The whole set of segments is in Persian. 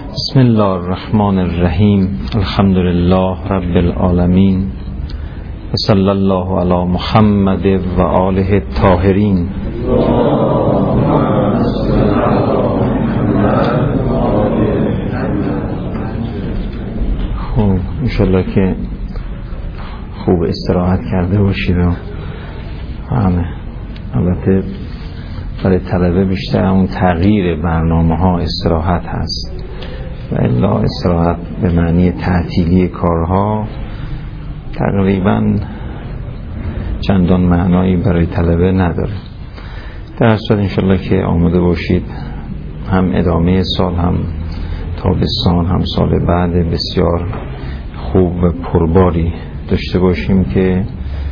بسم الله الرحمن الرحیم. الحمد لله رب العالمین و صلی الله علی محمد و آله الطاهرین. خب انشالله که خوب استراحت کرده باشید و البته برای طلبه بیشتر اون تغییر برنامه ها استراحت هست و الا استراحت به معنی تعطیلی کارها تقریبا چندان معنایی برای طلبه نداره. در صورت انشالله که آماده باشید هم ادامه سال هم تابستان هم سال بعد بسیار خوب و پرباری داشته باشیم که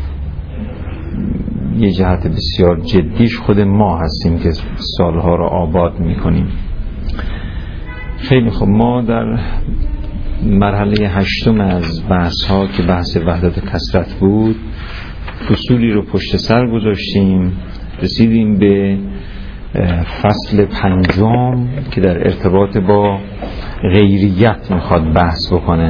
یه جهت بسیار جدیش خود ما هستیم که سالها رو آباد میکنیم. خیلی خوب، ما در مرحله 8 از بحث ها که بحث وحدت و کثرت بود اصولی رو پشت سر گذاشتیم، رسیدیم به فصل 5 که در ارتباط با غیریت میخواد بحث بکنه.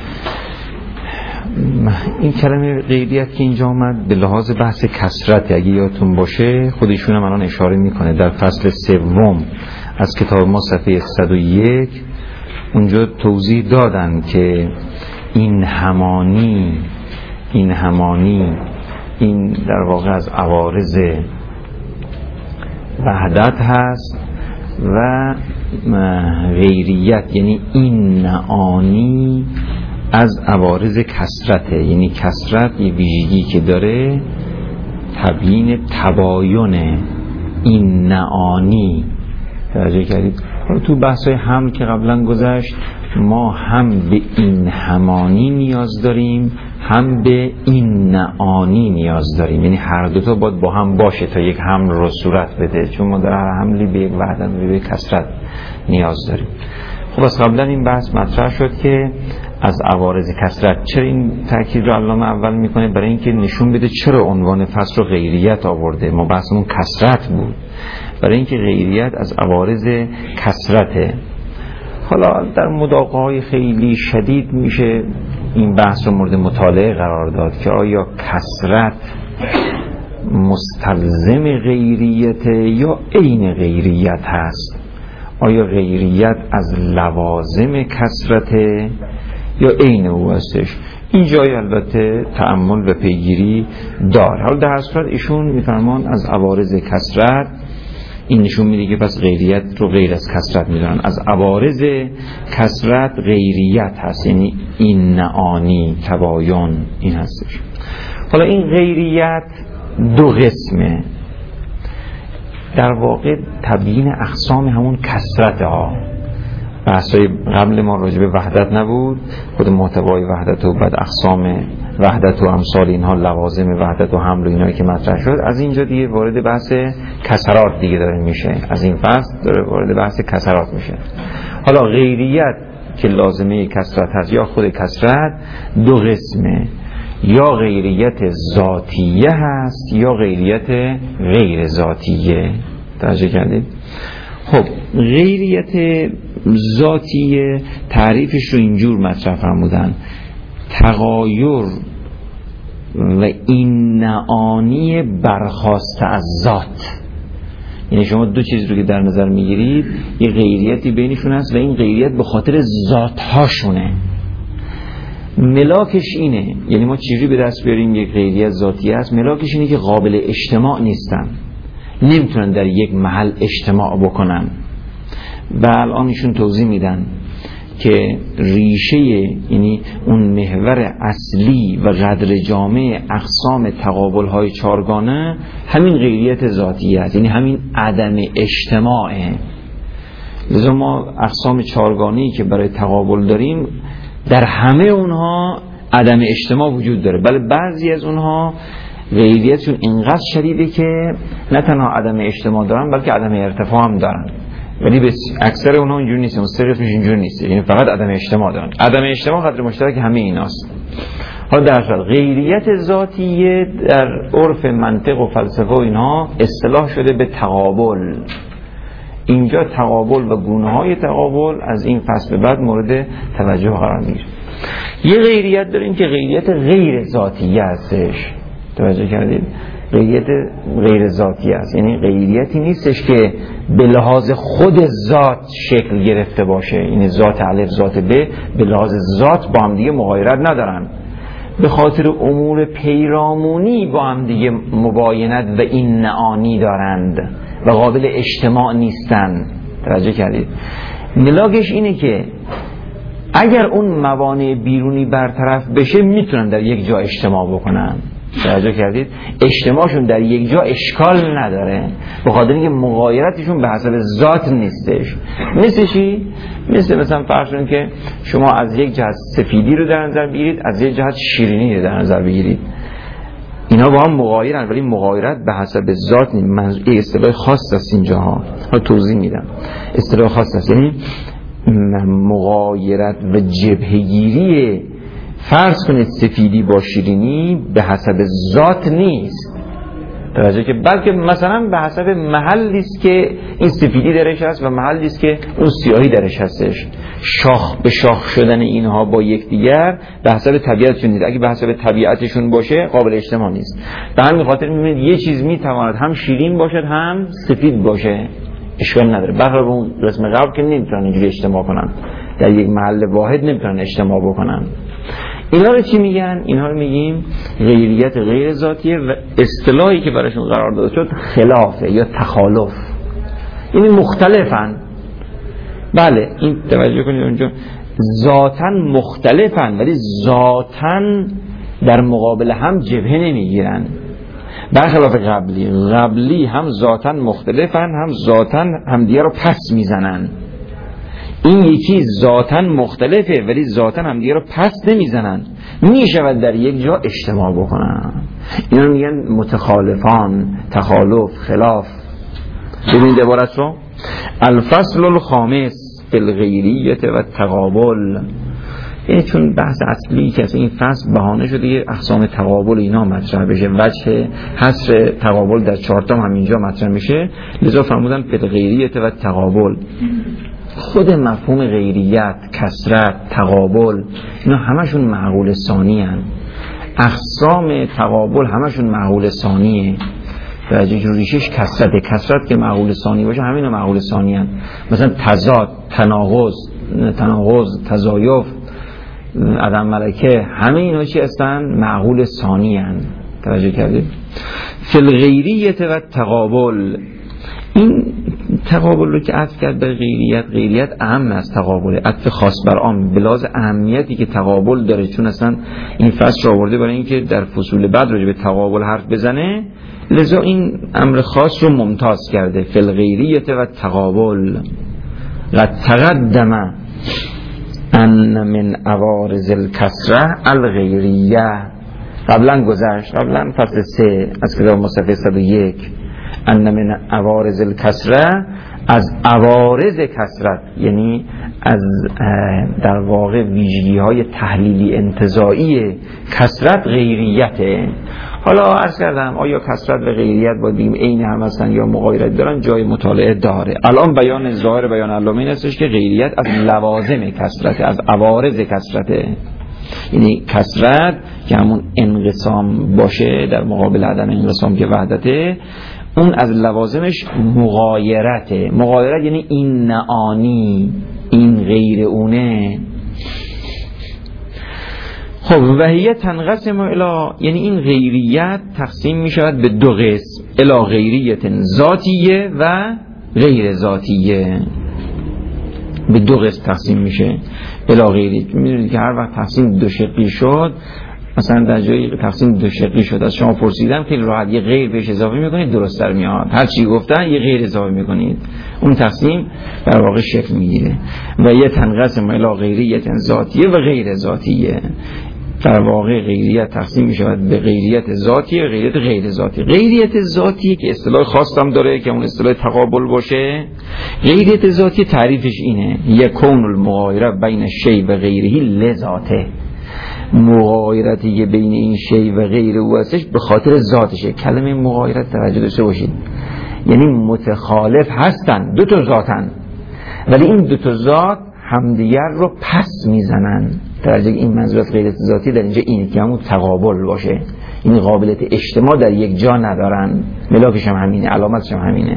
این کلمه غیریت که اینجا آمد به لحاظ بحث کثرت، اگه یادتون باشه خودشون هم الان اشاره میکنه در فصل 3 از کتاب ما صفحه 101 اونجا توضیح دادن که این همانی این در واقع از عوارض وحدت هست و غیریت یعنی این نعانی از عوارض کثرته. یعنی کثرت یه ویژگی که داره تبیین تباین این نعانی. توجه کردید؟ تو بحث‌های حمل که قبلا گذشت ما هم به این همانی نیاز داریم هم به این نعانی نیاز داریم، یعنی هر دوتا باید با هم باشه تا یک حمل رو صورت بده، چون ما در هر حملی به یک وحدت و به کثرت نیاز داریم. خب از قبلا این بحث مطرح شد که از عوارض کثرت. چرا این تاکید رو علامه اول میکنه؟ برای اینکه نشون بده چرا عنوان فصل رو غیریت آورده. ما بحثمون کثرت بود، برای اینکه غیریت از عوارض کثرته. حالا در مداقه‌های خیلی شدید میشه این بحث رو مورد مطالعه قرار داد که آیا کثرت مستلزم غیریت یا عین غیریت هست؟ آیا غیریت از لوازم کثرته یا عین او هستش؟ این جای البته تأمل و پیگیری داره. حالا در هر صورت ایشون میفرمان از عوارض کثرت، این نشون میده که پس غیریت رو غیر از کثرت میدونن. از عوارض کثرت غیریت هست، یعنی این نعانی تباین این هستش. حالا این غیریت 2 قسمه، در واقع تبیین اقسام همون کثرت ها. بحثای قبل ما راجع به وحدت نبود، خود محتوای وحدت و بعد اقسام وحدت و امثال اینها، لوازم وحدت و حمل و اینایی که مطرح شد. از اینجا دیگه وارد بحث کثرات دیگه داره میشه، از این فصل داره وارد بحث کثرات میشه. حالا غیریت که لازمه کثرت هست یا خود کثرت 2 قسمه، یا غیریت ذاتیه هست یا غیریت غیر ذاتیه. توجه کردید؟ خب غیریت ذاتیه تعریفش رو اینجور مطرح فرمودن: تغایر و این نعانی برخاسته از ذات. یعنی شما 2 چیز رو که در نظر میگیرید، یه غیریتی بینشون هست و این غیریت به خاطر ذاتهاشونه. ملاکش اینه، یعنی ما چیزی به دست بیاریم یک غیریت ذاتی است، ملاکش اینه که قابل اجتماع نیستن، نمیتونن در یک محل اجتماع بکنن. و الان ایشون توضیح میدن که ریشه، یعنی اون محور اصلی و قدر جامع اقسام تقابل های 4گانه همین غیریت ذاتی است، یعنی همین عدم اجتماعه. لذا ما اقسام 4گانه‌ای که برای تقابل داریم در همه اونها عدم اجتماع وجود داره، بله بعضی از اونها غیریتشون اینقدر شدیده که نه تنها عدم اجتماع دارن بلکه عدم ارتفاع هم دارن، ولی اکثر اونها اینجوری نیست، اون 3 قسمش اینجوری نیست، یعنی فقط عدم اجتماع دارن. عدم اجتماع قدر مشترک همه ایناست. حالا در اصل غیریت ذاتیه در عرف منطق و فلسفه و اینها اصطلاح شده به تقابل. اینجا تقابل و گونه‌های تقابل از این فصل بعد مورد توجه قرار میگیره. یه غیریت داریم که غیریت غیر ذاتیه هستش. توجه کردید؟ غیریت غیر ذاتی است، یعنی غیریتی نیستش که به لحاظ خود ذات شکل گرفته باشه، یعنی ذات الف ذات ب به لحاظ ذات با هم دیگه مغایرت ندارن، به خاطر امور پیرامونی با هم دیگه مباینت و این معانی دارند و قابل اجتماع نیستن. توجه کردید؟ ملاکش اینه که اگر اون موانع بیرونی برطرف بشه میتونن در یک جا اجتماع بکنن. توجه کردید؟ اجتماعشون در یک جا اشکال نداره، به خاطر اینکه مغایرتشون به حسب ذات نیستش. مثل چی؟ مثلا فرض کنید که شما از یک جهت سفیدی رو در نظر بگیرید، از یک جهت شیرینی رو در نظر بگیرید، اینا با هم مغایرن، ولی مغایرت به حسب ذات نیست. منظور اصطلاح خاص است اینجاها، توضیح میدم. اصطلاح خاص است، یعنی مغایرت و جبهه‌گیری فرض کنید سفیدی با شیرینی به حسب ذات نیست، توجه که بلکه مثلا به حسب محلی است که این سفیدی درش هست و محلی است که اون سیاهی درش هستش. شاخ به شاخ شدن اینها با یکدیگر به حسب طبیعتشون نیست. اگه به حسب طبیعتشون باشه قابل اجتماع نیست. به همین خاطر می‌بینید یه چیز میتواند هم شیرین باشد هم سفید باشه، اشکال نداره. برای اون رسم قبل که نمیتونن اینجوری اجتماع کنن، در یک محل واحد نمیتونن اجتماع بکنن. اینا رو چی میگن؟ اینا رو میگیم غیریت غیر ذاتیه و اصطلاحی که براشون قرار داده شد خلافه یا تخالف، یعنی مختلفن. بله این توجه کنید اونجا ذاتاً مختلفن ولی ذاتاً در مقابل هم جبهه نمیگیرن، برخلاف قبلی هم ذاتاً مختلفن هم ذاتاً همدیگه رو پس میزنن. این یکی ذاتاً مختلفه ولی ذاتاً همدیگه رو پس نمیزنن، میشود در یک جا اجتماع بکنن. اینا میگن متخالفان، تخالف، خلاف. ببینید عبارت رو: الفصل الخامس فی الغیریت و تقابل. یعنی چون بحث اصلی که از این فصل بهانه شده یه اقسام تقابل اینا مطرح بشه، وجه حصر تقابل در 4 تا همینجا مطرح میشه، لذا فرمودن فی الغیریت و تقابل. خود مفهوم غیریت، کثرت، تقابل اینا همشون معقول ثانی هن. اقسام تقابل همشون معقول ثانیه. درجه ریشش کثرت که معقول ثانی باشه همین معقول ثانی هن. مثلا تضاد، تناقض، تزایف، عدم ملکه، همه اینا چی هستن؟ معقول ثانی هن. توجه کردید؟ فی الغیریت و تقابل. این تقابل رو که عطف کرد به غیریت اهم از تقابل، عطف خاص بر عام به لحاظ اهمیتی که تقابل داره، چون اصلا این فصل رو آورده برای اینکه در فصول بعد راجع به تقابل حرف بزنه، لذا این امر خاص رو ممتاز کرده. فی الغیریت و تقابل. قد تقدم ان من عوارض الکثره الغیریه. قبلا گذشت، قبلا فصل 3 از کتاب مصطفی 101. ان من عوارض الکثره، از عوارض کثرت یعنی از در واقع ویژگی های تحلیلی انتزاعی کثرت غیریته. حالا عرض کردم آیا کثرت و غیریت با دیم عین هم هستن یا مغایرت دارن، جای مطالعه داره. الان بیان ظاهر بیان علامه این هستش که غیریت از لوازم کثرت، از عوارض کثرته، یعنی کثرت که همون انقسام باشه در مقابل عدم انقسام که وحدته، اون از لوازمش مغایرته. مغایرت یعنی این نعانی، این غیر اونه. خب وهیه تنقسم الی، یعنی این غیریت تقسیم می شود به 2 قسم: الی غیریت ذاتیه و غیر ذاتیه. به 2 قسم تقسیم میشه. الی غیریت، میدونید که هر وقت تقسیم 2 شقی شد، مثلا در جایی تقسیم 2 شقی شد از شما پرسیدم خیلی راحت یه غیر بهش اضافه میکنید درست‌تر میاد، هر چی گفتن یه غیر اضافه میکنید، اون تقسیم در واقع شکل میگیره. و یه تنقسم الی غیریت ذاتیه و غیر ذاتیه. در واقع غیریت تقسیم می شود به غیریت ذاتی و غیریت غیر ذاتی. غیریت ذاتی که اصطلاح خاص هم داره که اون اصطلاح تقابل باشه. غیریت ذاتی تعریفش اینه: یکون المغایره بین شی و غیره لذاته. مغایرتی که بین این شی و غیر او هستش به خاطر ذاتشه. کلمه مغایرت توجه داشته باشید، یعنی متخالف هستن، دو تا ذاتن، ولی این دو تا ذات همدیگر رو پس میزنن. توجه این منظورات غیرت ذاتی در اینجا اینه که همون تقابل باشه، این قابلیت اجتماع در یک جا ندارن. ملاکش هم همینه، علامتش هم همینه.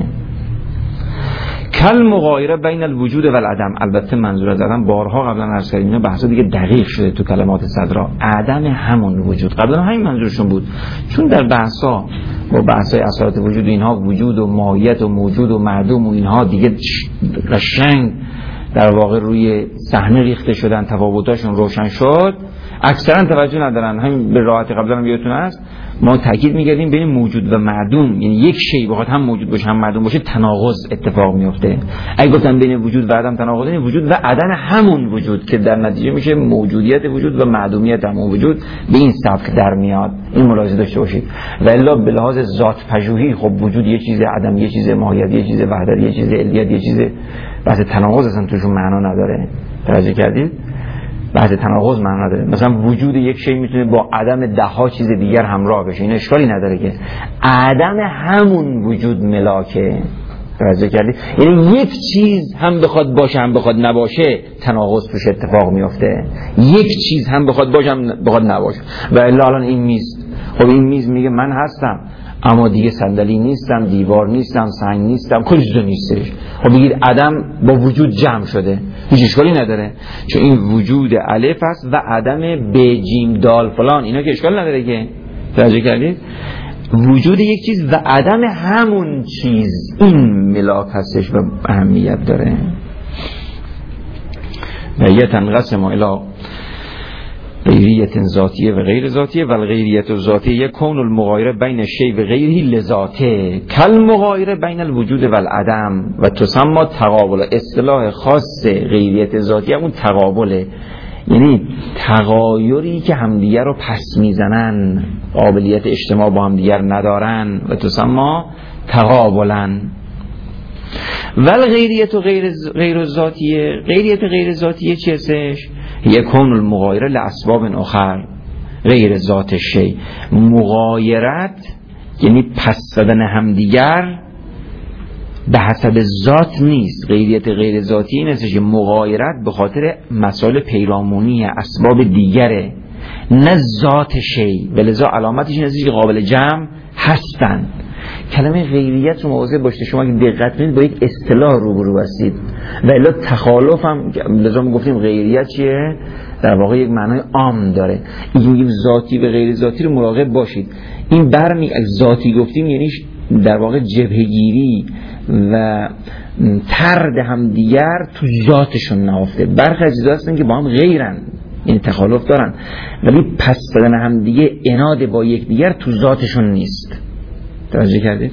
کل مغایره بین الوجود و العدم. البته منظور از عدم بارها قبلا عرض کردیم، اینا بحثا دیگه دقیق شده تو کلمات صدرا. عدم همون وجود، قبلا همین منظورشون بود، چون در بحثا با بحثای اصالت وجود اینها وجود و ماهیت و موجود و معدوم و اینها دیگه قشنگ در واقع روی صحنه ریخته شدن، تفاوتاشون روشن شد، اکثرا توجه ندارن. همین به راحتی قبلا هم یادتون هست ما تاکید می‌کردیم بین موجود و معدوم، یعنی یک شی بخواد هم موجود باشه هم معدوم باشه تناقض اتفاق میفته. اگه گفتن بین وجود و عدم تناقض، یعنی وجود و عدم همون وجود که در نتیجه میشه موجودیت وجود و معدومیت همون وجود، به این سبک در میاد. این ملاحظه داشته باشید. و الا به لحاظ ذات پژوهی خب وجود یه چیز، عدم یه چیز، ماهیت یه چیز، وحدت یه چیز، علیت یه چیز، بحث تناقض اصلا توشون معنا نداره. توجه کردید؟ بحث تناقض معنا نداره. مثلا وجود یک شی میتونه با عدم ده ها چیز دیگر همراه بشه، این اشکالی نداره که عدم همون وجود ملاکه. توجه کردید؟ یعنی یک چیز هم بخواد باشه هم بخواد نباشه تناقض توش اتفاق میفته. یک چیز هم بخواد باشه هم بخواد نباشه. و الا الان این میز، خب این میز میگه من هستم اما دیگه صندلی نیستم، دیوار نیستم، سنگ نیستم، کلی چیزا نیستش. خب بگید عدم با وجود جمع شده، هیچ اشکالی نداره، چون این وجود الف است و عدم ب جیم دال فلان، اینا که اشکال نداره که. توجه کردید؟ وجود یک چیز و عدم همون چیز، این ملاک هستش و اهمیت داره. و یتنقسم الی غیریت ذاتیه و غیر ذاتیه و غیریت ذاتیه کون المغایره بین شی و غیره لذاته کل مغایره بین الوجود و العدم و تسمى تقابل. اصطلاح خاص غیریت ذاتیه اون تقابله، یعنی تغایری که همدیگر رو پس میزنن، قابلیت اجتماع با همدیگر ندارن و تسمى تقابلن. ول غیریت و غیر ذاتیه، غیریت غیر ذاتیه چی هستش؟ یکون المغایره لاسباب اخر غیر ذات شی. مغایرت یعنی پس زدن همدیگر به حسب ذات نیست. غیریت غیر ذاتی این هستش که مغایرت به خاطر مسائل پیرامونی اسباب دیگره، نه ذات شی، ولذا علامتش این هستش که قابل جمع هستن. کلمه غیریت رو مواظب باشید، شما اگه دقت کنید با یک اصطلاح روبرو هستید و الا تخالف هم، لذا ما گفتیم غیریت چیه؟ در واقع یک معنای عام داره. این میگیم ذاتی و غیر ذاتی رو مراقب باشید. این برمی از ذاتی گفتیم یعنی در واقع جبهه‌گیری و طرد هم دیگر تو ذاتشون نهفته. برخی اجزا هستن که با هم غیرن، یعنی تخالف دارن، ولی پس دادن هم دیگه عناد با یک دیگر تو ذاتشون نیست. توجه کردید؟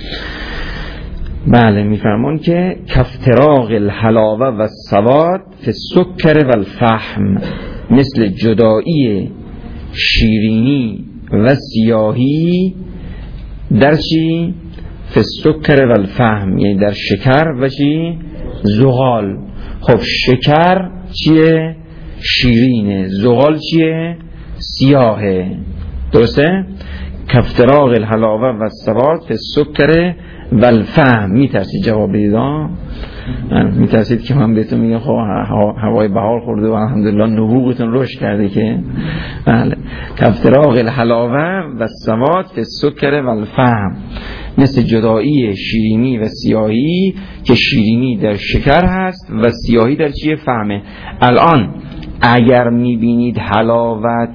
بله، میفرمون که کفتراغ الحلاوه و السواد فی السکر و الفحم، مثل جدایی شیرینی و سیاهی در چی؟ فی السکر و الفحم، یعنی در شکر و چی؟ زغال. خب شکر چیه؟ شیرینه. زغال چیه؟ سیاهه. درسته؟ کفتراغ الحلاوه و السواد فی السکر و الفحم. میترسید جواب بدید؟ میترسید که من بهتون میگم خب هوای بهار خورده و الحمدلله نبوغتون رشد کرده که بله. کفتراغ الحلاوه و السواد فی السکر و الفحم، مثل جدایی شیرینی و سیاهی که شیرینی در شکر هست و سیاهی در چیه؟ فهمه. الان اگر میبینید حلاوت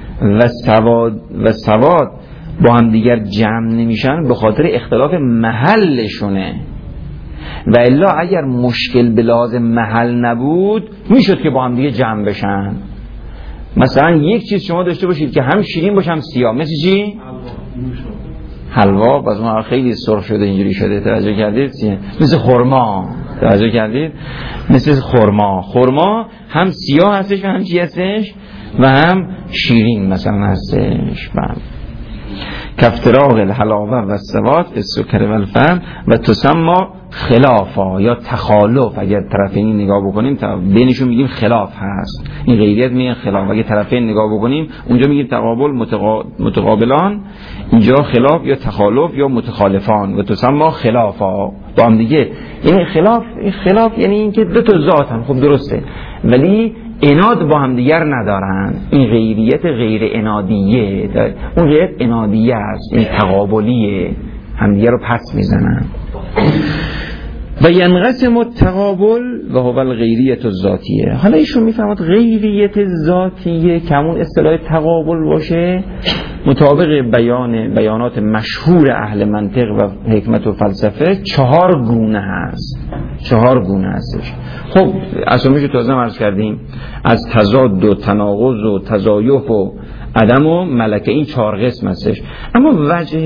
و سواد با هم دیگر جمع نمیشن به خاطر اختلاف محلشونه، و الا اگر مشکل به لحاظ محل نبود میشد که با هم دیگه جمع بشن. مثلا یک چیز شما داشته باشید که هم شیرین باشه هم سیاه، مثل چی؟ حلوا. باز اون خیلی سرخ شده اینجوری شده، توجه کردید؟ مثل خرما. توجه کردید؟ مثل خرما هم سیاه هستش و هم چی هستش و هم شیرین مثلا هستش. بله. کافتراق الحلاوه و السواد السکر و الفهم و تسمى خلافا یا تخالف. اگر طرفین نگاه بکنیم بینشون میگیم خلاف هست، این غیریت میگن خلاف. اگر طرفین نگاه بکنیم اونجا میگیم تقابل متقابلان، اینجا خلاف یا تخالف یا متخالفان و تسمى خلافا با هم دیگه. یعنی خلاف یعنی اینکه دو تا ذات هم خب درسته ولی اناد با هم دیگر ندارن. این غیریت غیر انادیه، اون غیریت انادیه است، این تقابلیه، هم دیگر رو پس میزنن. و ینقسم التقابل و هو الغیریت الذاتیه. حالا ایشون میفهمد غیریت ذاتیه که همون اصطلاح تقابل باشه مطابق بیانات مشهور اهل منطق و حکمت و فلسفه 4 گونه هستش. خب اسامیشو تازه عرض کردیم، از تضاد و تناقض و تزایف و عدم و ملکه، این 4 قسم هستش. اما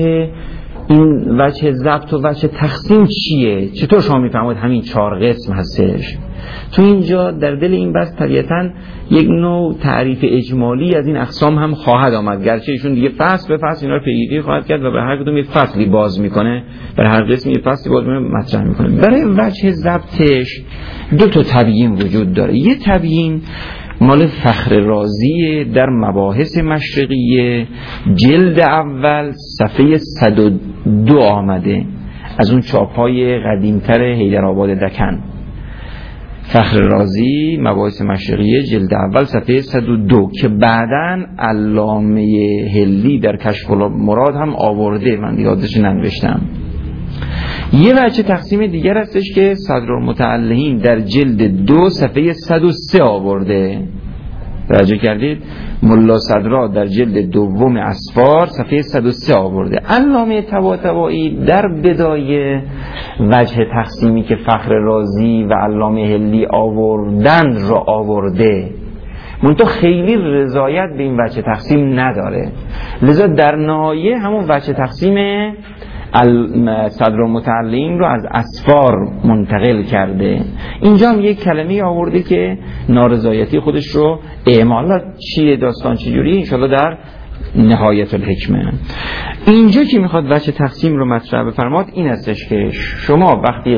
وجه ضبط و وجه تقسیم چیه؟ چطور شما میفهمید همین 4 قسم هستش؟ تو اینجا در دل این بحث طبیعتاً یک نوع تعریف اجمالی از این اقسام هم خواهد آمد، گرچه ایشون دیگه فصل به فصل اینا رو پیگیری خواهد کرد و به هر کدوم یک فصلی باز میکنه، برای هر قسم یک فصلی باز مطرح میکنه. برای وجه ضبطش 2 تا تبیین وجود داره. یه تبیین مال فخر رازی در مباحث مشرقیه، جلد اول صفحه 102 آمده، از اون چاپ‌های قدیمتر حیدرآباد دکن. فخر رازی مباحث مشرقیه جلد اول صفحه 102 که بعداً علامه هلی در کشف المراد هم آورده، من یادش ننوشتم. یه وجه تقسیم دیگر هستش که صدرالمتعلقین در جلد 2 صفحه 103 آورده، توجه کردید؟ ملا صدرا در جلد 2 اسفار صفحه 103 آورده. علامه طباطبایی در بدایه وجه تقسیمی که فخر رازی و علامه هلی آوردن را آورده، منتها خیلی رضایت به این وجه تقسیم نداره، لذا در نهایه همون وجه تقسیم صدرالمتعلقین رو از اسفار منتقل کرده. اینجا هم یک کلمه آورده که نارضایتی خودش رو اعمال. چیه داستان چجوری؟ انشاءالله در نهایت الحکمه. اینجا که میخواد وجه تقسیم رو مطرح بفرماد این هستش که شما وقتی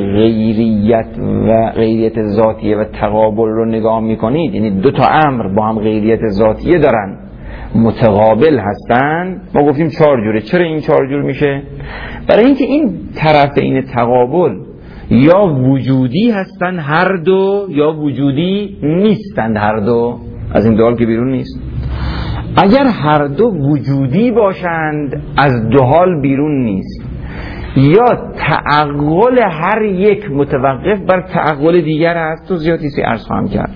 غیریت ذاتیه و تقابل رو نگاه میکنید، یعنی 2 تا امر با هم غیریت ذاتیه دارن، متقابل هستن، ما گفتیم 4 جوره. چرا این 4 جور میشه؟ برای اینکه این طرفین تقابل یا وجودی هستن هر دو، یا وجودی نیستند هر دو. از این دوال که بیرون نیست. اگر هر دو وجودی باشند از 2 حال بیرون نیست، یا تعقل هر یک متوقف بر تعقل دیگر است، تو زیادی عرض خواهم کرد،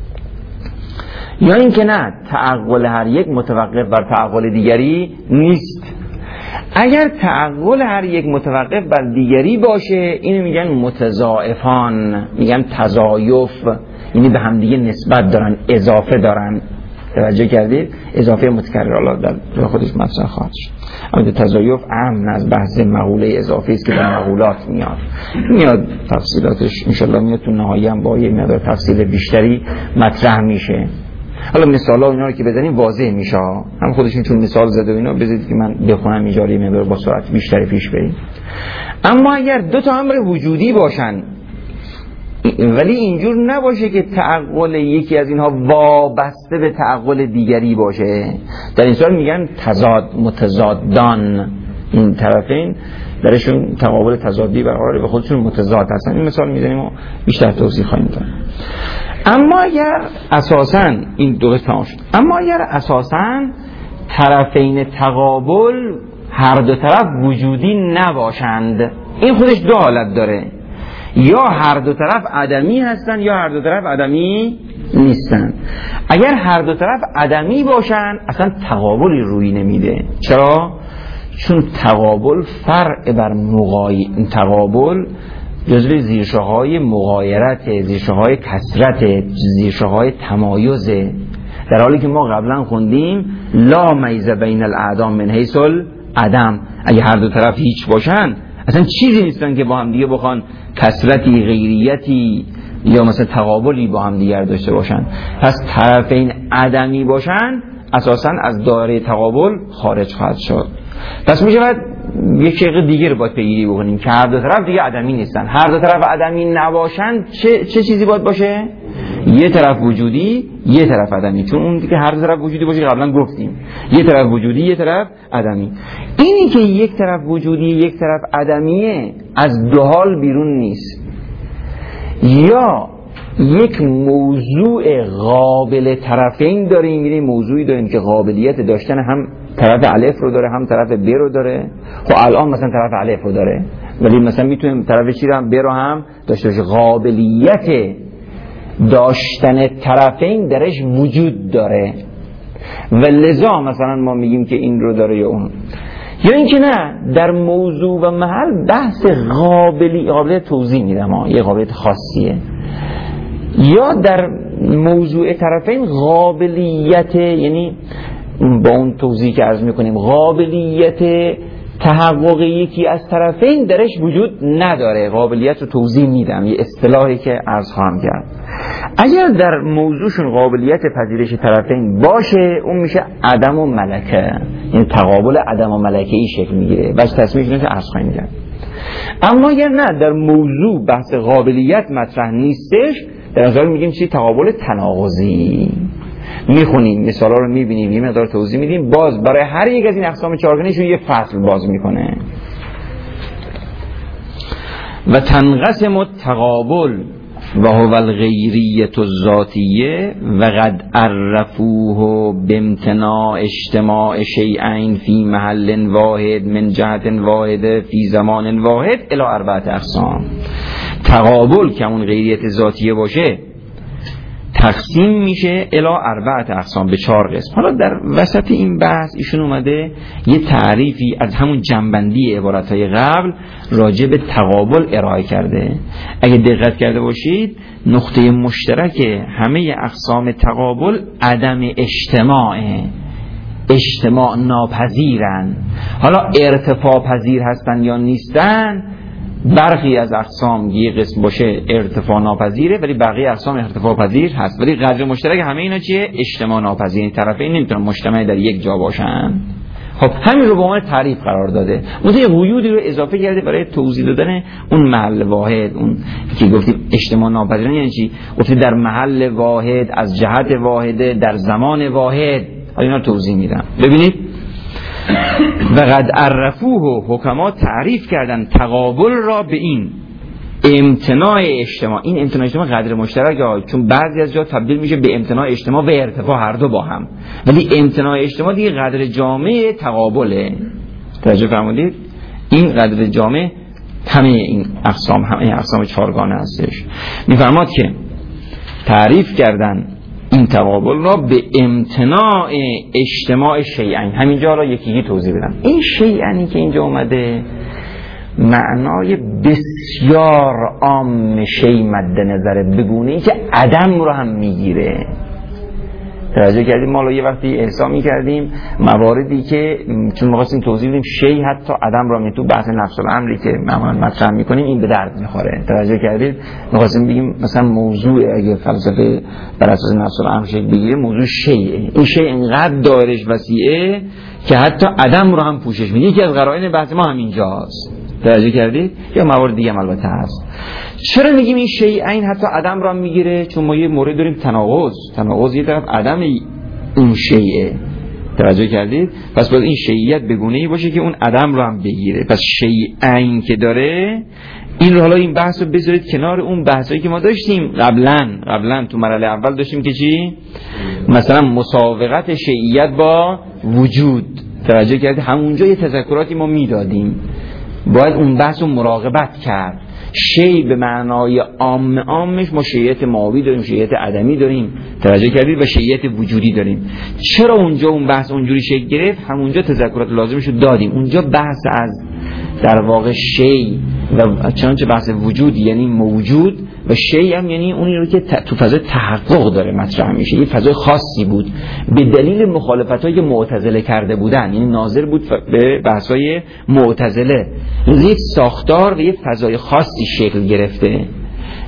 یا این که نه، تعقل هر یک متوقف بر تعقل دیگری نیست. اگر تعقل هر یک متوقف بر دیگری باشه اینو میگن متضاعفان، میگن تضایف، یعنی به هم دیگه نسبت دارن، اضافه دارن. توجه کردید؟ اضافه متکرر الله در خودش مطرح خواهد شد. اما تضایف امن از بحث مقوله اضافی است که در مقولات میاد تفصیلاتش انشالله میاد تو نهایه هم با یه مقدار تفصیل بیشتری مطرح میشه. حالا مثالا اینا رو که بزنیم واضح میشه، هم خودشون چون مثال زده و اینا، بذارید که من بخونم اینجا رو مقدار با سرعت بیشتری پیش بریم. اما اگر 2 تا امر وجودی باشن ولی اینجور نباشه که تعقل یکی از اینها وابسته به تعقل دیگری باشه، در این صورت میگن تضاد، متضادان. این طرفین درشون تقابل تضادی برقراره، به خودشون متضاد هستن. این مثال میزنیم و بیشتر توضیح خواهیم داد. اما اگر اساساً این 2 قسم تمام شد، اما اگر اساساً طرفین تقابل هر 2 طرف وجودی نباشند، این خودش 2 حالت داره، یا هر 2 طرف عدمی هستن یا هر 2 طرف عدمی نیستن. اگر هر 2 طرف عدمی باشن اصلا تقابلی روی نمیده. چرا؟ چون تقابل فرع بر تقابل جزو زیرشاهای مغایرت، زیرشاهای کثرت، زیرشاهای تمایزه، در حالی که ما قبلا خوندیم لا میز بین الاعدام من حیث العدم. اگه هر 2 طرف هیچ باشن اصلا چیزی نیستن که با هم دیگه بخوان کثرتی، غیریتی یا مثلا تقابلی با هم دیگر داشته باشن. پس طرفین عدمی باشن اساساً از دایره تقابل خارج خواهد شد. پس میشه باید یک شیء دیگه رو باید پیگیری بکنیم که هر دو طرف دیگه عدمی نیستن. هر دو طرف عدمی نباشن چه چیزی باید باشه؟ یه طرف وجودی، یه طرف عدمی. چون اون دیگه هر دو طرف وجودی باشه قبلا گفتیم، یه طرف وجودی، یه طرف عدمی. اینی که یک طرف وجودی، یک طرف عدمیه، از دو حال بیرون نیست. یا یک موضوع قابل طرفین داریم، یعنی موضوعی داریم که قابلیت داشتن هم طرف الف رو داره هم طرف ب رو داره. خب الان مثلا طرف الف رو داره، ولی مثلا میتونیم طرف چی رو هم ب رو هم داشته باشه. قابلیت داشتن طرفین درش وجود داره و لذا مثلا ما میگیم که این رو داره یا اون. یا اینکه نه، در موضوع و محل بحث قابلیت توضیح میدم، یه قابلیت خاصیه. یا در موضوع طرفین قابلیت، یعنی با اون توضیح که عرض میکنیم قابلیت تحقق یکی از طرفین درش وجود نداره. قابلیت رو توضیح میدم، یه اصطلاحی که عرض خواهم کرد. اگر در موضوعشون قابلیت پذیرش طرفین باشه، اون میشه عدم و ملکه، یعنی تقابل عدم و ملکه ای شکل میگیره. بس تصمیمش رو عرض خواهیم کرد. اما اگر نه، در موضوع بحث قابلیت مطرح نیستش، در نظر میگیم چی؟ تقابل تناقضی. میخونیم مثالا رو میبینیم، یه مقدار توضیح میدیم، باز برای هر یک از این اقسام چهارگانه‌شون یه فصل باز میکنه. و تنقسم التقابل و هو الغیریة الذاتیه و قد عرفوه بامتناع اجتماع شیئین فی محل واحد من جهت واحد فی زمان واحد الی 4 اقسام. تقابل که اون غیریت ذاتیه باشه تقسیم میشه الی 4 اقسام، به 4 قسم. حالا در وسط این بحث ایشون اومده یه تعریفی از همون جنبندی عبارتهای قبل راجع به تقابل ارائه کرده. اگه دقت کرده باشید نقطه مشترک همه اقسام تقابل عدم اجتماع ناپذیرن. حالا ارتفاع پذیر هستن یا نیستن، برخی از اقسام یه قسم باشه ارتفاع ناپذیره ولی بقیه اقسام ارتفاع پذیر هست، ولی قدر مشترک همه اینا چیه؟ اجتماع ناپذیر. این طرفین نمیتونن مجتمع در یک جا باشن. خب همین رو به عنوان تعریف قرار داده، اون یه قیودی رو اضافه کرده برای توضیح دادن اون محل واحد. اون که گفتیم اجتماع ناپذیر یعنی چی؟ گفتیم در محل واحد، از جهت واحده، در زمان واحد. حالا اینا توضیح میدم. ببینید و قد عرفوه، حکما تعریف کردن تقابل را به این امتناع اجتماع. این امتناع اجتماع قدر مشترک چون بعضی از جا تبدیل میشه به امتناع اجتماع و ارتفاع، هر دو با هم، ولی امتناع اجتماع دیگه قدر جامع تقابله. توجه فرمودید؟ این قدر جامع همه این اقسام چهارگانه هستش. میفرماد که تعریف کردن این تقابل را به امتناع اجتماع شیئین. همینجا را یکی توضیح بدم. این شیئینی که اینجا اومده معنای بسیار عام شیء مد نظره، بگونه ای که عدم رو هم میگیره. توجه کردیم؟ ما یه وقتی احسا کردیم مواردی که چون می‌خواستیم توضیح بدیم شیء حتی عدم رو تو بحث نفس الامری که معمولا مطرح می‌کنیم این به درد می‌خوره. توجه کردید؟ می‌خواستیم بگیم مثلا موضوع اگه فلسفه بر اساس نفس الامر شکل بگیره، موضوع شیء، این شیء اینقدر دایرش وسیعه که حتی عدم رو هم پوشش میده. یکی از قرائن بحث ما همینجاست. توجه کردید؟ یا موارد دیگه هم البته هست. چرا میگیم این شیئین حتی عدم را میگیره؟ چون ما یه مورد داریم تناقض یه طرف عدم اون شیئه. توجه کردید؟ پس باید این شیئیت بگونه‌ای باشه که اون عدم رو هم بگیره. پس شیئین که داره این رو، حالا این بحث رو بذارید کنار اون بحثایی که ما داشتیم قبلا تو مرحله اول داشتیم که چی؟ مثلا مساوقت شیئیت با وجود. توجه کردید؟ همونجا یه تذکراتی ما میدادیم، باید اون بحث رو مراقبت کرد. شیء به معنای عامش ما شیئیت ماوی داریم، شیئیت عدمی داریم، توجه کردید، و شیئیت وجودی داریم. چرا اونجا اون بحث اونجوری شکل گرفت؟ همونجا تذکرات لازمش رو دادیم. اونجا بحث از در واقع شیء و چنانچه بحث وجود یعنی موجود و شیء هم یعنی اونی رو که تو فضای تحقق داره مطرح میشه. یه فضای خاصی بود به دلیل مخالفتایی که معتزله کرده بودن، یعنی ناظر بود به بحثای معتزله. یک ساختار و یک فضای خاصی شکل گرفته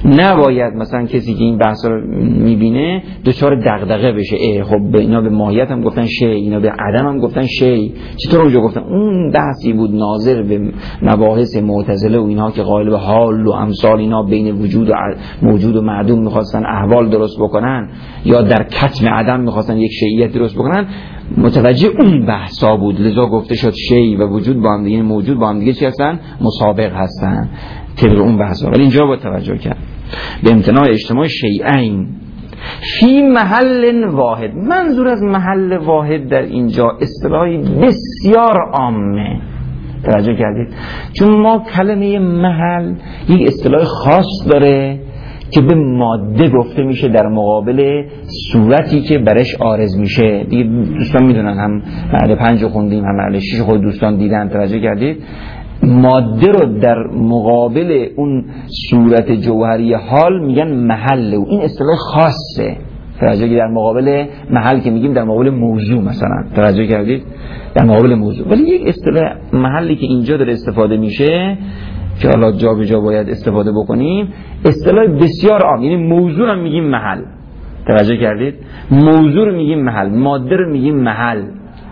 نباید مثلا کسی که این بحثا رو میبینه دچار دغدغه بشه، خب اینا به ماهیت هم گفتن شی، اینا به عدم هم گفتن شی، چطور اونجا گفتن؟ اون بحثی بود ناظر به مباحث معتزله و اینها که قائل به حال و امثال اینا بین وجود و موجود و معدوم میخواستن احوال درست بکنن یا در کتم عدم میخواستن یک شیعیت درست بکنن، متوجه اون بحثا بود، لذا گفته شد شی و وجود با هم دیگه، موجود با هم دیگه چی هستن؟ مسابق هستن، طبق اون بحثا. ولی اینجا با توجه کرد به امتناع اجتماع شیئین فی محل واحد. منظور از محل واحد در اینجا اصطلاحی بسیار عامه، توجه کردید؟ چون ما کلمه محل یک اصطلاح خاص داره که به ماده گفته میشه در مقابل صورتی که برش عارض میشه. دیگه دوستان میدونن، هم محل 5 خوندیم هم محل 6 خود دوستان دیدن، توجه کردید؟ ماده رو در مقابل اون صورت جوهری حال میگن محل، و این اصطلاح خاصه، توجه کردید؟ در مقابل محل که میگیم در مقابل موضوع مثلا، توجه کردید؟ در مقابل موضوع. ولی یک اصطلاح محلی که اینجا داره استفاده میشه که حالا جا به جا باید استفاده بکنیم، اصطلاح بسیار عام، یعنی موضوع رو میگیم محل، توجه کردید؟ موضوع رو میگیم محل، ماده رو میگیم محل.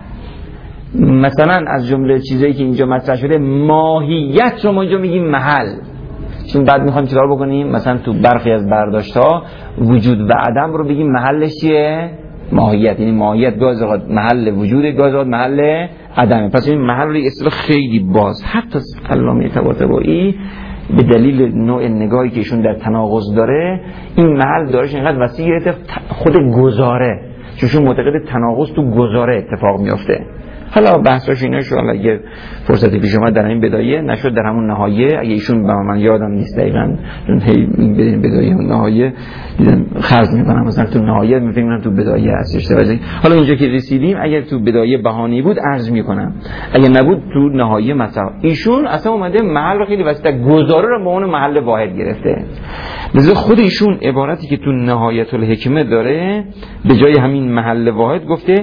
مثلا از جمله چیزایی که اینجا مطرح شده، ماهیت رو ما اینجا میگیم محل، چون بعد میخوایم چیکار بکنیم؟ مثلا تو برخی از برداشت‌ها وجود و عدم رو بگیم محلش چیه؟ ماهیت. یعنی ماهیت گاز اوقات محل وجوده، گاز اوقات محل عدمه. پس این محل رو اصطلاح خیلی باز. حتی علامه طباطبایی به دلیل نوع نگاهی که ایشون در تناقض داره، این محل دارش اینقدر وسیع گرفته خود گزاره، چون معتقد تناقض تو گزاره اتفاق میفته. حالا بحثاش اینا شو، حالا اگه فرصتی پیش اومد در این بدایه، نشد در همون نهایه، اگه ایشون به من یادم نیست دقیقاً، چون هی این بدایه و نهایه دیدم خرج میکنم، مثلا تو نهایه میفهمم تو بدایه هستش. حالا اینجا که رسیدیم، اگر تو بدایه بهانه‌ای بود عرض میکنم، اگه نبود تو نهایه مثلا ایشون اصلا اومده محل رو خیلی وسیع، گزاره رو به اون محل واحد گرفته. لذا خود ایشون عبارتی که تو نهایت الحکمه داره، به جای همین محل واحد گفته،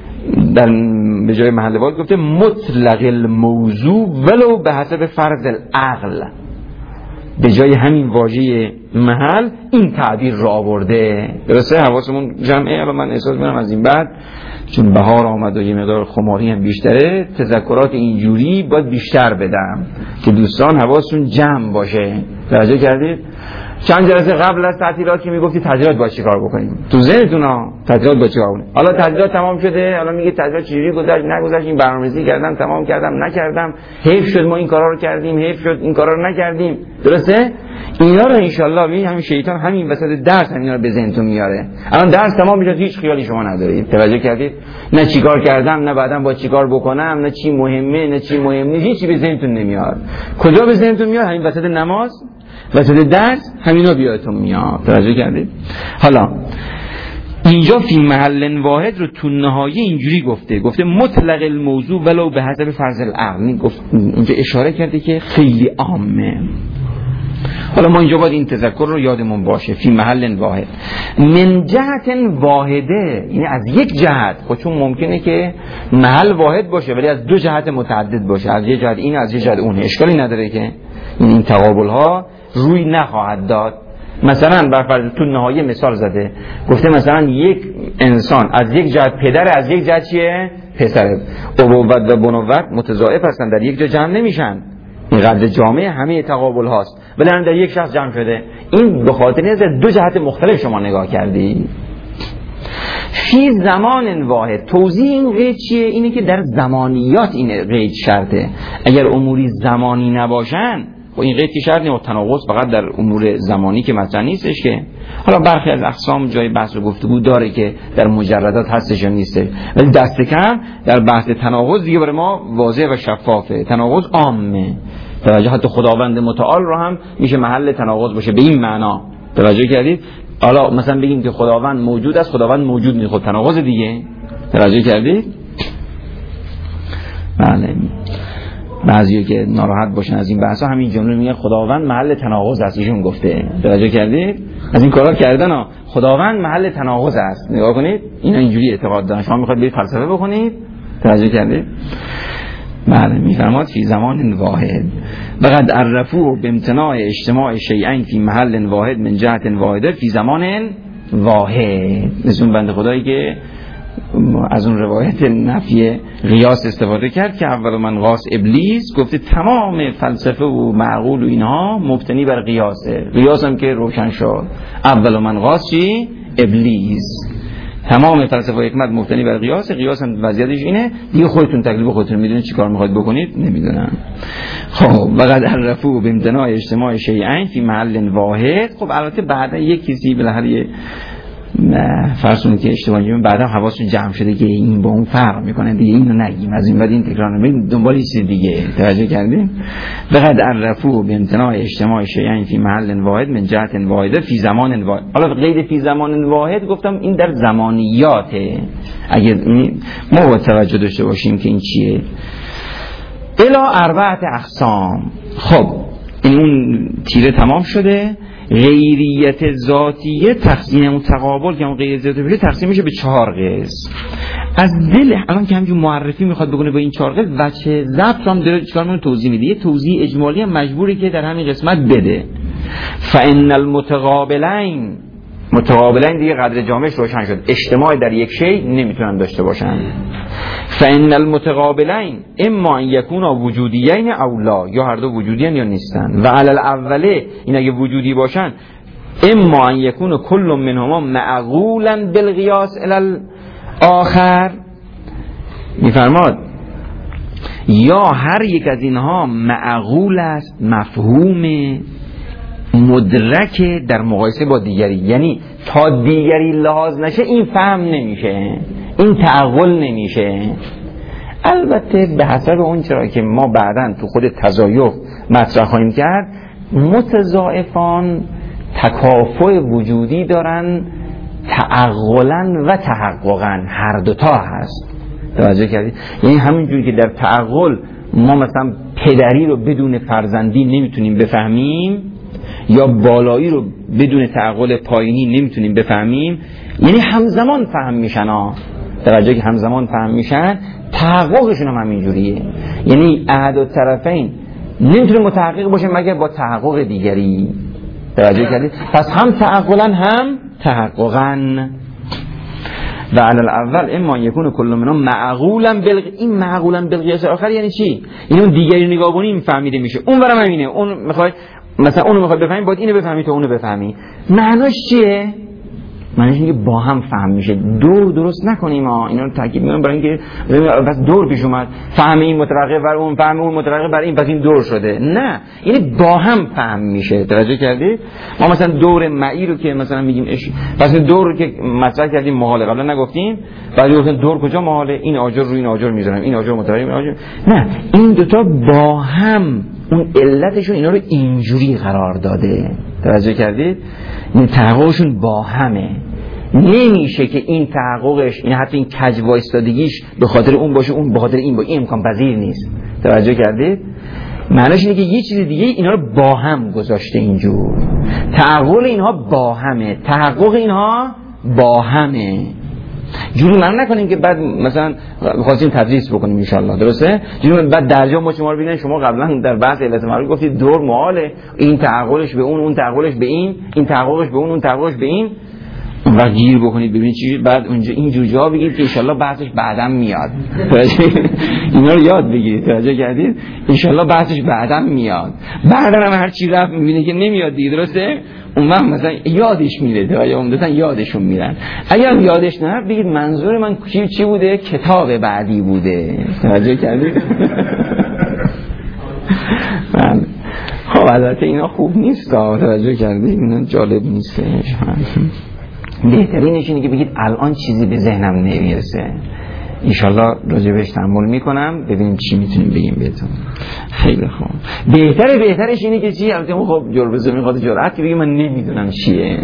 به جای محل واحد گفته مطلق الموضوع ولو به حسب فرض العقل. به جای همین واژه محل این تعبیر را آورده. درسته؟ حواسمون جمعه. الان من احساس می‌کنم از این بعد چون بهار آمد و یه مقدار خماری هم بیشتره، تذکرات اینجوری باید بیشتر بدم که دوستان حواسشون جمع باشه. توجه کردید؟ چند جلسه قبل از تعطیلات که میگفتی تعطیلات باید چیکار بکنیم، تو ذهنتون ها تعطیلات باید چیکار کنیم. حالا تعطیلات تمام شده، حالا میگه تعطیلات چجوری گذشت نگذشت، این برنامه‌ریزی کردم، تمام کردم، نکردم، حیف شد ما این کارا رو کردیم، حیف شد این کارا رو نکردیم. درسته؟ اینا رو ان شاء الله ببین همین شیطان همین وسط درس اینا رو به ذهنتون میاره. الان درس تمام میشه، هیچ خیالی شما ندارید. توجه کردید؟ نه چیکار کردم، نه بعداً باید چیکار بکنم، نه چی مهمه، نه چی مهم نیست، هیچی به ذهنتون نمیاد. کجا به ذهنتون میاد؟ همین وسط نماز، وسط درس، همینا بیادتون میاد. توجه کردید؟ حالا اینجا فی محل واحد رو تو نهایه اینجوری گفته مطلق الموضوع ولو به حسب فرض العقل. گفت اینجا اشاره کرده که خیلی عامه. حالا ما اینجا باید این تذکر رو یادمون باشه، فی محل واحد من جهت واحده، یعنی از یک جهت. خب چون ممکنه که محل واحد باشه ولی از دو جهت متعدد باشه، از یک جهت این، از یک جهت اون، اشکالی نداره که این تقابل ها روی نخواهد داد. مثلا برفرض تو نهایه مثال زده، گفته مثلا یک انسان از یک جهت پدر، از یک جهت چیه؟ پسره. ابوت و بنوت متضاعف هستن، در یک جا جمع نمیشن. این قدر جامعه همه تقابل هاست، ولی هم در یک شخص جمع شده. این به خاطر از دو جهت مختلف شما نگاه کردی. فی زمان واحد. توضیح این قید چیه؟ اینه که در زمانیات این قید شرطه. اگر اموری زمانی نباشن و این قید که شرط نیست، تناقض فقط در امور زمانی که مثلا نیستش که. حالا برخی از اقسام جای بحث و گفتگو داره که در مجردات هستش یا نیسته، ولی دست کم در بحث تناقض دیگه برای ما واضح و شفافه. تناقض عامه. توجه، حتی خداوند متعال رو هم میشه محل تناقض باشه به این معنا. توجه کردید؟ حالا مثلا بگیم که خداوند موجود است، خداوند موجود نیست، خود تناقض دیگه. توجه کردید؟ بله. بعضیا که ناراحت باشن از این بحثا همین جمله میگن خداوند محل تناقض است، ایشون گفته. توجه کردید؟ از این کارا کردن ها، خداوند محل تناقض است. نگاه کنید، اینا اینجوری اعتقاد دارن. شما میخواید برید فلسفه بخونید. توجه کردید؟ بله میفرماد فی زمان واحد وقد عرفوه بامتناع اجتماع شیئین فی محل واحد من جهت واحده فی زمان واحد. مثل بنده خدایی که از اون روایت نفی قیاس استفاده کرد که اول من قاس ابلیس گفته تمام فلسفه و معقول و اینها مبتنی بر قیاسه. قیاس هم که روشن شد اول من قاس چی؟ ابلیس. تمام فلسفه و حکمت مبتنی بر قیاس. قیاس هم وضعیتش اینه دیگه خودتون تکلیف خودتون میدونید چی کار میخواید بکنید. نمیدونم. خب وقد عرفوا بامتناع اجتماع شیئین فی محل واحد. خب البته بعدا یک کسی بالاخره فرضون که اشتباهی میگم بعدا حواسشون جمع شده که این با اون فرق میکنه دیگه اینو نگیم از این بعد این تکرار نمی‌کنیم دنبال چیز دیگه. توجه کردین؟ وقد عرفوا بامتناع اجتماع شیئین فی محل واحد من جهت واحده فی زمان واحد. حالا غیر فی زمان واحد گفتم این در زمانیاته. اگه ما با توجه داشته باشیم که این چیه الی اربعه اقسام. خب این اون تیره تمام شده. غیریت ذاتیه تقسیم اون تقابل که اون غیر ذاتی بشه تقسیم میشه به 4 قسم. از دل الان که همینجور معرفی میخواد بکنه با این 4 قسم بچه ضبط هم داره چیکار میکنه توضیح میده. یه توضیح اجمالی هم مجبوری که در همین قسمت بده. فان المتقابلین دیگه قدر جامعش روشن شد. اجتماع در یک شی نمیتونن داشته باشن. فان المتقابلین اما ان یکونا وجودیین او لا، یا هر دو وجودیان یا نیستن. و علی الاوله این اگه وجودی باشن اما ان یکون کل منهما معقولا بالقیاس الی الاخر. میفرماد یا هر یک از اینها معقول است، مفهوم، مدرک در مقایسه با دیگری. یعنی تا دیگری لحاظ نشه این فهم نمیشه، این تعقل نمیشه. البته به حسب اون چرا که ما بعداً تو خود تضایف مطرح خواهیم کرد متضاعفان تکافؤ وجودی دارن تعقلاً و تحققاً، هر دوتا هست. توجه کردید؟ یعنی همینجوری که در تعقل ما مثلا پدری رو بدون فرزندی نمیتونیم بفهمیم یا بالایی رو بدون تعقل پایینی نمیتونیم بفهمیم، یعنی همزمان فهم میشن ها. توجه که همزمان فهم میشن تحققشون هم همینجوریه. یعنی احد الطرفین نمیتونه متحقق باشه مگر با تحقق دیگری. توجه کردید؟ پس هم تعقلا هم تحققا. و علی الاول اما یکون کل منهم معقولا این معقولا بالقیاس آخر یعنی چی؟ این اون دیگری نگاه کنی این فهمیده میشه. اون برام همینه. اون میخوای مثلا اونو میخوای بفهمی باید اینو بفهمی تا اونو بفهمی. معناش چیه؟ معناش اینه که با هم فهم میشه. دور درست نکنیم ها. اینا رو تاکید میکنم برای اینکه بس دور پیش اومد، فهم این مترقب بر اون، فهم اون مترقب بر این، پس این دور شده. نه، یعنی با هم فهم میشه. توجه کردید؟ ما مثلا دور معی رو که مثلا میگیم پس دور رو که مطرح کردیم محاله، قبلا نگفتیم؟ بعد گفتن دور کجا محاله؟ این آجر روی این آجر میذارم، این آجر مترقب این آجر. نه، این دوتا با هم اون علتشون اینا رو اینجوری قرار داده. توجه کردید؟ این تحققشون با همه. نمیشه که این تحققش، این حتی این کج وایستادگیش به خاطر اون باشه، اون به خاطر این باشه. این امکان پذیر نیست. توجه کردید؟ معنیش اینه که یه چیز دیگه اینا رو با هم گذاشته اینجور. تحقق اینها با همه، تحقق اینها با همه. جوری من نکنیم که بعد مثلا خواستیم تدریس بکنیم ان شاءالله، درسته؟ جوری بعد درجا ما شما رو ببینید شما قبلا در بحث علت معلول گفتید دور محاله، این تعقلش به اون، اون تعقلش به این، این تعقلش به اون، اون تعقلش به این، و گیر بکنید ببینید چی بعد اونجا اینجور جواب بگید که ان شاءالله بحثش بعداً میاد. اینا رو یاد بگیرید. توجه کردید؟ ان شاءالله بحثش بعداً میاد. بعداً هم هر چی رفت میبینه که نمیاد دیگه، درسته؟ اون وقت مثلا یادش میره، یا عمدتاً یادشون میرن. اگر یادش نره بگید منظور من چی بوده؟ کتاب بعدی بوده. توجه کردید؟ خب البته اینا خوب نیست، توجه کردید؟ اینا جالب نیست. بهترینش اینه که بگید الان چیزی به ذهنم نمیرسه، انشالله راجبش تأمل میکنم ببینیم چی میتونیم بگیم بهتون. خیلی خوب. بهترش اینه که چی؟ البته خب جربزه میخواد جرأت که بگیم من نمیدونم چیه.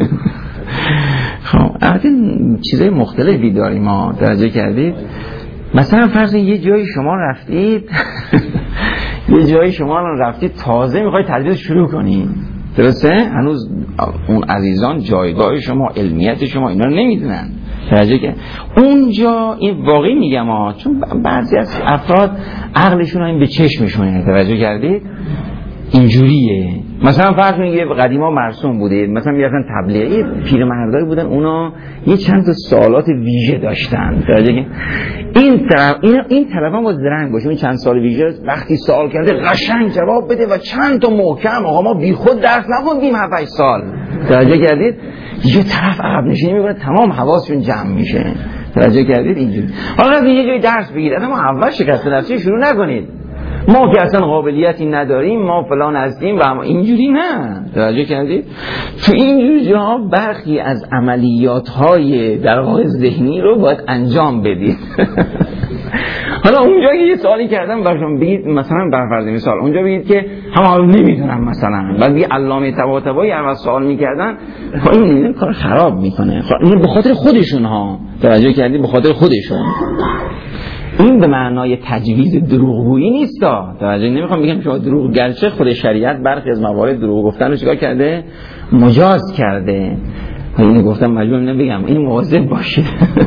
خب البته چیزای مختلفی داریم ما. توجه کردید؟ مثلا فرض یه جایی شما رفتید یه جایی شما رفتید تازه میخواید تدریس شروع کنید، درسته؟ هنوز اون عزیزان جایگاه شما، علمیت شما اینا رو نمیدونن. توجه کردید؟ اونجا این واقعی میگم چون بعضی از افراد عقلشون هم به چشمشونه، توجه کردید؟ اینجوریه. مثلا فرض کنید قدیما مرسوم بوده، مثلا میرفتن تبلیغی، پیرمردایی بودن اونا یه چند تا سوالات ویژه داشتن، توجه این طرف هم با زرنگ باشه، این چند سال ویژه وقتی سوال کرده قشنگ جواب بده و چند تا محکم، آقا ما بیخود درس نخوندیم 7-8 سال، توجه کردید؟ یه طرف عقب نشینی میکنه، تمام حواسشون جمع میشه، توجه کردید؟ اینجوری. حالا یه جای درس بگیرید، اما اول شکست نفسی شروع نکنید، ما که اصلا قابلیتی نداریم، ما فلان هستیم و اینجوری نه، توجه کردید؟ تو اینجور جاها برخی از عملیات‌های در واقع ذهنی رو باید انجام بدید. حالا اونجا که یه سوالی کردم برشون بگید، مثلا برفرض مثال اونجا بگید که هم نمیدونم، مثلا بعد بگید علامه طباطبایی هر سوال میکردن، این کار خراب میکنه، این به خاطر خودشون ها، توجه کردید؟ به خاطر خودشون. این به معنای تجویز دروغگویی نیست، توجه نمیخوام بگم شما دروغ، گرچه خود شریعت برخی از موارد دروغ گفتن رو چیکار کرده؟ مجاز کرده. اینو گفتم مجبور نبگم، این مواظب باشید.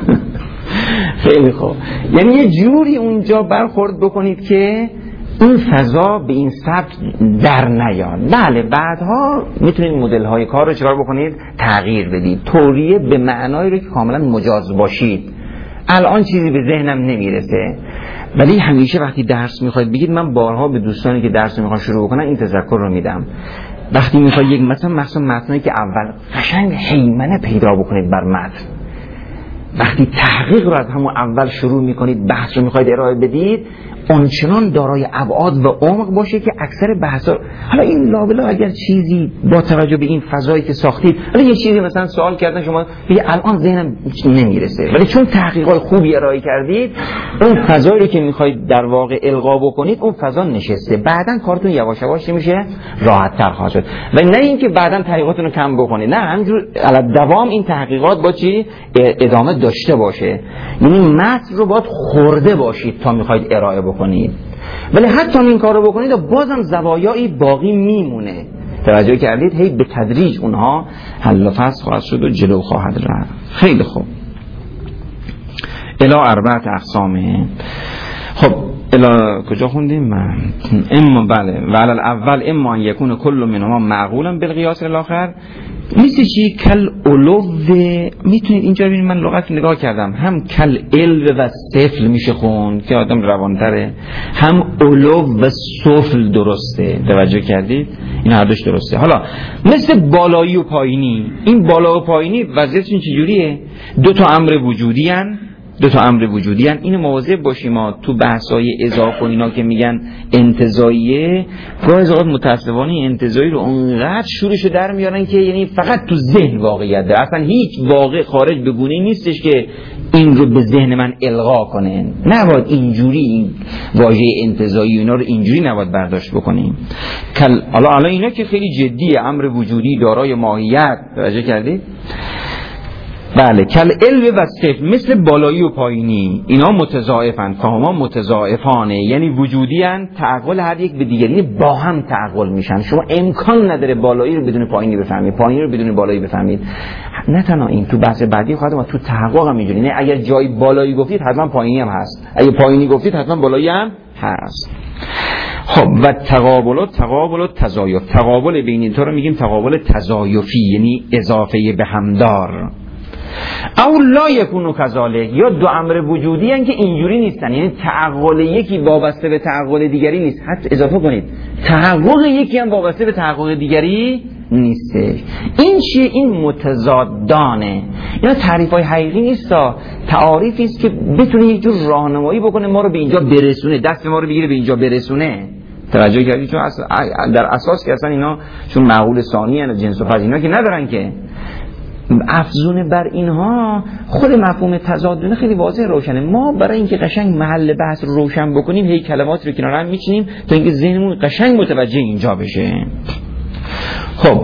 خیلی خوب، یعنی یه جوری اونجا برخورد بکنید که این فضا به این سبک در نیاد. بله بعدها میتونید مدل های کار رو چیکار بکنید؟ تغییر بدید، توریه به معنای رو که کاملا مجاز باشید. الان چیزی به ذهنم نمیرسه، ولی همیشه وقتی درس میخواید بگید، من بارها به دوستانی که درس میخوان شروع بکنن این تذکر رو میدم، وقتی میخواید یک مثلا متنی که اول قشنگ هیمنه پیدا بکنید بر متن، وقتی تحقیق رو از همون اول شروع میکنید، بحث رو میخواید ارائه بدید، اونچنان دارای ابعاد و عمق باشه که اکثر بحثا، حالا این لابلا اگر چیزی با توجه به این فضایی که ساختید، حالا یه چیزی مثلا سوال کردن شما بگید الان ذهنم نمیرسه، ولی چون تحقیقات خوبی ارائه کردید، اون فضایی رو که میخواید در واقع القا بکنید اون فضا نشسته، بعدن کارتون یواش یواش میشه راحت تر خواهد شد. و نه اینکه بعدن تحقیقاتونو کم بکنید، نه، همینجور علی دوام این تحقیقات با چی ادامه داشته باشه، یعنی متن رو باید خورده باشید تا میخواید ارائه بکنید، ولی حتی این کار رو بکنید و بازم زوایایی باقی میمونه، توجه کردید؟ هی به تدریج اونها حل و فصل خواهد شد و جلو خواهد رفت. خیلی خوب، الی 4 اقسامه. خب الی کجا خوندیم من؟ اما بله، و علی الاول اما ان یکون کل منهما معقولا بالقیاس الاخر، مثل چی؟ کل علو، میتونید اینجا ببینید من لغت نگاه کردم، هم کل علو و سفل میشه خون که آدم روانتره، هم علو و سفل درسته، توجه کردید؟ این هر دوش درسته. حالا مثل بالایی و پایینی، این بالا و پایینی وضعیتشون چجوریه؟ دو تا امر وجودی هن. اینو مواظب باشیم ما تو بحثای اضافه و اینا که میگن انتزاعیه، گاهی اوقات متاسفانه انتزاعی رو اونقدر شورشو در میارن که یعنی فقط تو ذهن واقعیت داره، اصلا هیچ واقع خارج به گونه‌ای نیستش که این رو به ذهن من القا کنن. نباید اینجوری این واژه انتزاعی اینا رو اینجوری نباید برداشت بکنیم. حالا اینا که خیلی جدیه، امر وجودی دارای ماهیت، توجه کردید؟ بله، کل علو و سفل، مثل بالایی و پایینی، اینا متضاعفن، فهما متضاعفانه، یعنی وجودی هن، تعقل هر یک به دیگری با هم تعقل میشن. شما امکان نداره بالایی رو بدون پایینی بفهمید، پایینی رو بدون بالایی بفهمید. نه تنها این، تو بحث بعدی خواهد ما تو تحقق هم اینجوری، نه اگر جای بالایی گفتید حتما پایینی هم هست، اگر پایینی گفتید حتما بالایی هم هست. خب و تقابل تضایف، تقابل بین این تو رو میگیم تقابل تضایفی، یعنی اضافه به همدار. او لا یکونو کذالک، یا دو امر وجودی هن که اینجوری نیستن، یعنی تعقل یکی وابسته به تعقل دیگری نیست. حتی اضافه کنید تحقق یکی هم وابسته به تحقق دیگری نیسته. این چیه؟ این متضادانه. اینا تعریفای حقیقی نیست، تعاریفی است که بتونه یک جور راهنمایی بکنه ما رو به اینجا برسونه، دست ما رو بگیره به اینجا برسونه. توجه کردید؟ چون در اساس که اصلا اینا چون معقول ثانی ان جنس و فضل اینا که ندارن که، افزونه بر اینها خود مفهوم تضادونه خیلی واضح روشنه. ما برای اینکه قشنگ محل بحث رو روشن بکنیم هی کلمات رو کنار هم میچینیم تا اینکه ذهنمون قشنگ متوجه اینجا بشه. خب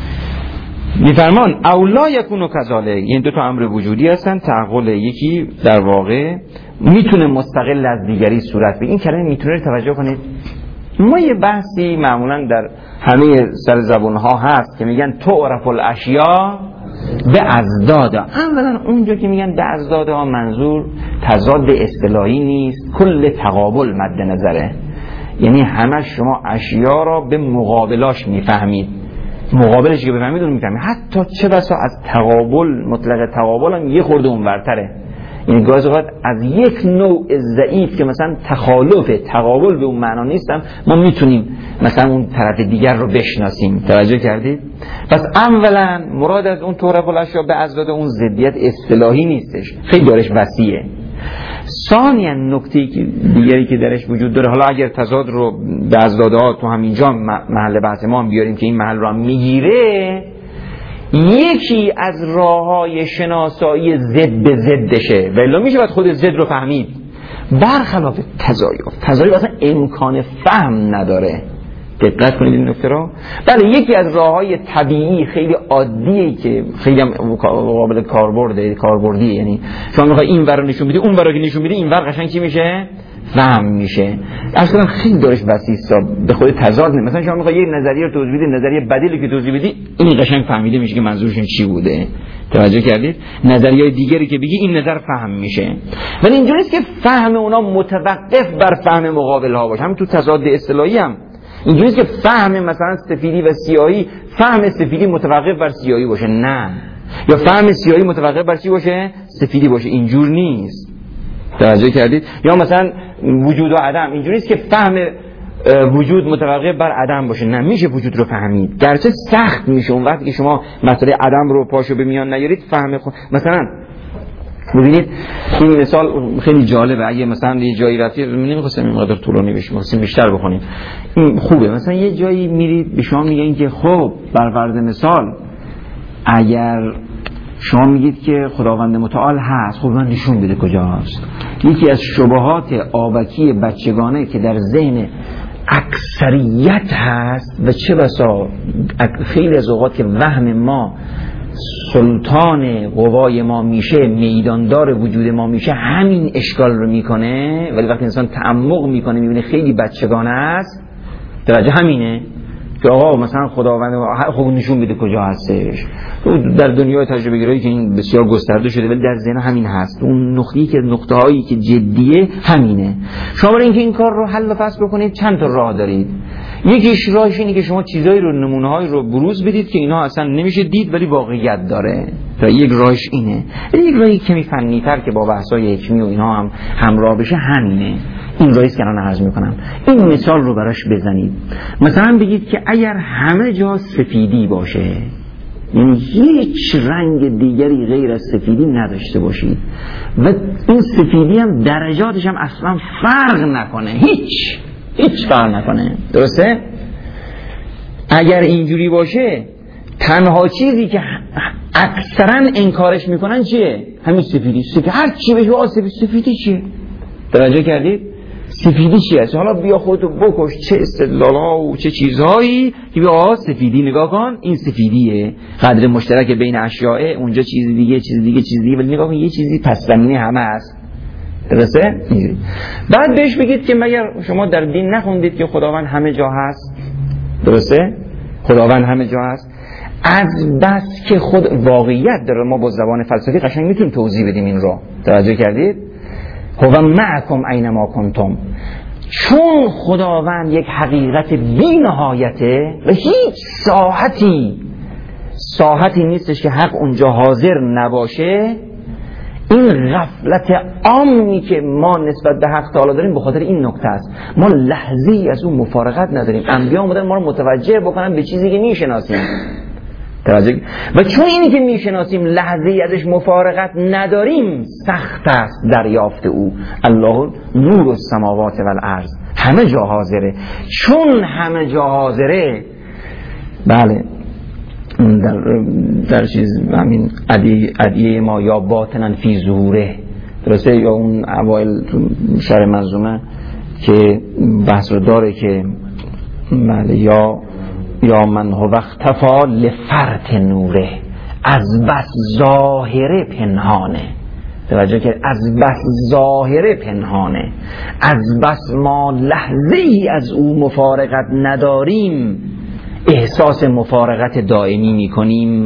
میفرمان اولا یکونو کذالک، این دو تا امر وجودی هستن، تعقل یکی در واقع میتونه مستقل از دیگری صورت بگیره. این کلمه میتونه رو توجه کنید. ما یه بحثی معمولا در همه سر زبون ها هست که میگن تعرف الاشیاء به ازداد. اولا اونجا که میگن به ازداد ها منظور تضاد اصطلاحی نیست، کل تقابل مد نظره، یعنی همه شما اشیا را به مقابلاش میفهمید، مقابلش که بفهمید اون میفهمید. حتی چه بسا از تقابل، مطلق تقابل هم یه خورده اونورتره، یعنی گاهی اوقات از یک نوع ضعیف که مثلا تخالف تقابل به اون معنا نیستم ما میتونیم مثلا اون طرف دیگر رو بشناسیم. توجه کردید؟ پس اولا مراد از اون طرف الاشیا به ازداد اون ضدیت اصطلاحی نیستش، خیلی دارش وسیعه. ثانیا نکته دیگری که درش وجود داره، حالا اگر تضاد رو به ازدادها تو همینجا محل بحث ما هم بیاریم که این محل رو هم میگیره، یکی از راههای شناسایی ضد به ضدشه، ولی میشه باید خود ضد رو فهمید، برخلاف تضایف اصلا امکان فهم نداره. دقت کنید این نکته رو. بله یکی از راههای طبیعی خیلی عادیه که خیلی هم قابل کاربردیه، یعنی شما میخوای این ور رو نشون بدی، اون ور رو که نشون بدی این ور قشنگ چی میشه؟ فهم میشه. اصلا خیلی دارش وسیع به خود تضاد نه. مثلا شما میخوای یه نظریه رو توضیح بدی، نظریه بدیلی که توضیح بدی، این قشنگ فهمیده میشه که منظورشون چی بوده. توجه کردید؟ نظریه‌های دیگری که بگی این نظر فهم میشه. ولی اینجوری نیست که فهم اونا متوقف بر فهم مقابل ها باشه. هم تو تضاد اصطلاحی هم اینجوری نیست که فهم مثلا سفیدی و سیاهی، فهم سفیدی متوقف بر سیاهی باشه، نه، یا فهم سیاهی متوقف بر چی باشه؟ سفیدی باشه. اینجور نیست. توجه کردید؟ یا مثلا وجود و عدم، اینجوری نیست که فهم وجود متوقف بر عدم باشه، نه، میشه وجود رو فهمید، گرچه سخت میشه اون وقتی که شما مسئله عدم رو پاشو به میان نیارید. فهم مثلا ببینید این مثال خیلی جالبه، اگه مثلا یه جایی رفتی، نمیخواستم اینقدر طولانی بشه، میخواستیم بیشتر بخونیم، این خوبه. مثلا یه جایی میرید به شما میگن که خب بر فرض مثال اگر شما میگید که خداوند متعال هست، خب من نشون بده کجاست. یکی از شبهات آبکی بچگانه که در ذهن اکثریت هست و چه بسا خیلی از اوقات که وهم ما سلطان قوای ما میشه، میداندار وجود ما میشه، همین اشکال رو میکنه. ولی وقتی انسان تعمق میکنه میبینه خیلی بچگانه است. درجه همینه که آقا مثلا خداوند خب نشون بده کجا هستش. در دنیای تجربه گرایی که این بسیار گسترده شده ولی در ذهن همین هست. اون نقطه هایی که جدیه همینه. شما برای اینکه این کار رو حل و فصل بکنید چند تا راه دارید. یکیش راهش اینه که شما چیزایی رو، نمونه‌هایی رو بروز بدید که اینا اصلا نمیشه دید ولی واقعیت داره. یک راهش اینه. یک راهی کمی فنی‌تر که با بحث‌های حکمی و اینا هم همراه بشه همینه. این راهی که الان عرض می‌کنم. این مثال رو براش بزنید. مثلا بگید که اگر همه جا سفیدی باشه، یعنی هیچ رنگ دیگری غیر از سفیدی نداشته باشید و این سفیدی هم درجاتش هم اصلا فرق نکنه، هیچ فرق نکنه، درسته؟ اگر اینجوری باشه تنها چیزی که اکثرا انکارش میکنن چیه؟ همین سفیدی. هر چی بگه سفیدی چیه؟ توجه کردید؟ سفیدی چی هست؟ حالا بیا خودتو بکش، چه استدلال‌ها و چه چیزهایی که بیا سفیدی نگاه کن، این سفیدیه، قدر مشترک بین اشیاء، اونجا چیز دیگه، ولی نگاه کن یه چیزی پس زمینه همه هست. درسته؟ بعد بهش بگید که مگر شما در دین نخوندید که خداوند همه جا هست؟ درسته؟ خداوند همه جا هست. از بس که خود واقعیت داره، ما با زبان فلسفی قشنگ میتونیم توضیح بدیم این رو. توجه کردید؟ هو معکم اینما کنتم. چون خداوند یک حقیقت بی نهایته و هیچ ساحتی نیستش که حق اونجا حاضر نباشه. این غفلت عامی که ما نسبت به حق تعالی داریم به خاطر این نکته است. ما لحظه‌ای از اون مفارقت نداریم. انبیا اومدن ما رو متوجه بکنن به چیزی که میشناسیم. و چون اینی که میشناسیم لحظه‌ای ازش مفارقت نداریم، سخت است دریافت او. الله نور السماوات و الارض، همه جا حاضره. چون همه جا حاضره، بله، در چیز همین ادیه ما یا باطنن فی ظهوره، درسته؟ یا اون اوایل تو شرح منظومه که بحث رو داره که بله یا من هو اختفا لفرط نوره، از بس ظاهره پنهانه. توجه که از بس ظاهره پنهانه، از بس ما لحظه ای از او مفارقت نداریم، احساس مفارقت دائمی میکنیم.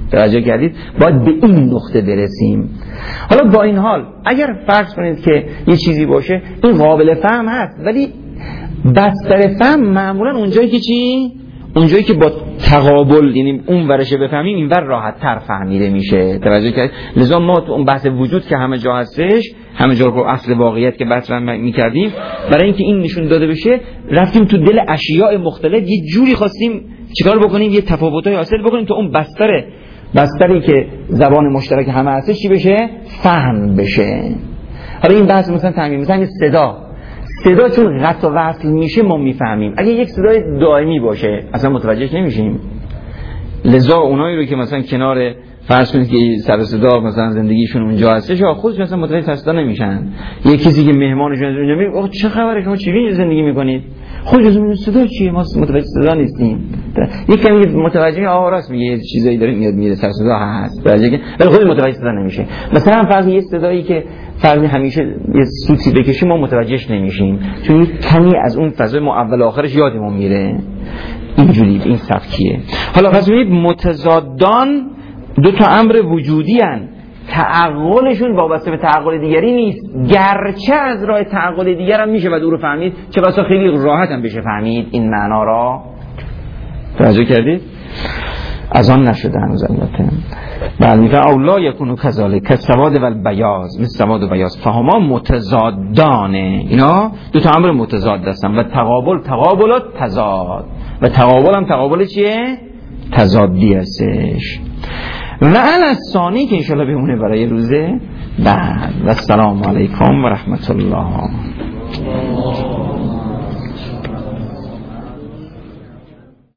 توجه کردید؟ باید به این نقطه برسیم. حالا با این حال اگر فرض کنید که یه چیزی باشه این قابل فهم هست، ولی بستر فهم معمولا اونجایی که چی؟ اونجایی که با تقابل، یعنی اون ورشه بفهمیم این ور راحت تر فهمیده میشه. توجه کردید؟ لذا ما تو اون بحث وجود که همه جا هستش، همه جا رو اصل واقعیت که بحث میکردیم، برای اینکه این نشون داده بشه رفتیم تو دل اشیاء مختلف، یه جوری خواستیم چیکار بکنیم، یه تفاوتای حاصل بکنیم تو اون بستری که زبان مشترک همه هستش چی بشه؟ فهم بشه. حالا این بحث مثلا تعمیم، مثلا صدا چون قطع و وصل میشه ما میفهمیم. اگه یک صدای دائمی باشه اصلا متوجه نمیشیم. لذا اونایی رو که مثلا کنار فرض کنید که سر صدا مثلا زندگیشون اونجا هستش خودشون مثلا متوجه سر صدا نمیشن. یک کسی که مهمانشون اونجا میگه آقا چه خبره شما چی زندگی میکنید؟ خودشون صدا چیه؟ ما متوجه صدا نیستیم. یک کمی متوجه راست میگه یه چیزایی داره میاد میره سر صدا هست، ولی خود متوجه صدا نمیشه. مثلا فرض یه صدایی که فرض همیشه یه سوتی بکشیم ما متوجهش نمیشیم چون کمی از اون فضای ما اول آخرش یادمون میره. اینجوری این سبکیه. حالا پس ببینید متضادان دو تا امر وجودی هن، تعقلشون وابسته به تعقل دیگری نیست، گرچه از راه تعقل دیگر هم میشه و او رو فهمید، چه بسا خیلی راحت هم بشه فهمید این معنا را. توجه کردید؟ از آن نشده هنوز البته. بله میگه اولا یکونو کذالک کالسواد و البیاض، مثل سواد و بیاض، فهما متضادانه، اینا دو تا امر متضاد هستن. و تقابل تضاد، و تقابل هم تقابل چیه؟ تضادی هستش. و علی ثانی که انشاءالله بمونه برای روزه بعد. و السلام علیکم و رحمت الله.